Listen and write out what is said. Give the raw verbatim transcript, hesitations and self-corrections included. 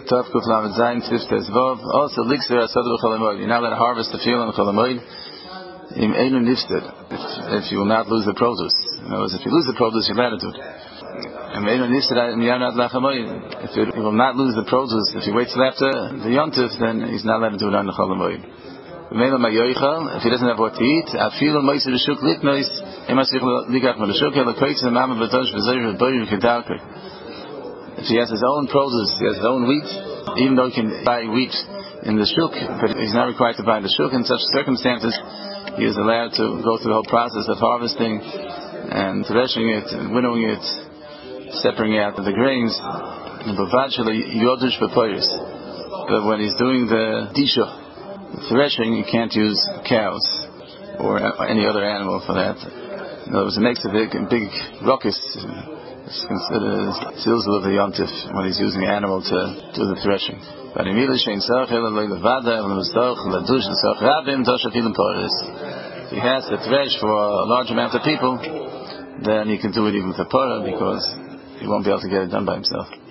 Tov Kuf Lamed Zayin Tzvif Tezvov. Also, Lixer Asad B'Chol HaMoed. You're not allowed to harvest the field on Chol HaMoed. Im Einu Nifsted. If you will not lose the produce. In other words, if you lose the produce, you're allowed to do it. Im Einu Nifsted Miyad Lach HaMoed. If you will not lose the produce, if you wait till after the Yontif, then he's not allowed to do it on the Chol HaMoed. If he doesn't have what to eat, if he has his own produce, he has his own wheat, even though he can buy wheat in the shuk, but he's not required to buy in the shuk. In such circumstances, he is allowed to go through the whole process of harvesting and threshing it, and winnowing it, separating out the grains. But when he's doing the disha, threshing, you can't use cows or any other animal for that. In other words, it makes a big, big ruckus. It's considered zilzul of the yontif when he's using an animal to do the threshing. But if he has to thresh for a large amount of people, then he can do it even with a parah, because he won't be able to get it done by himself.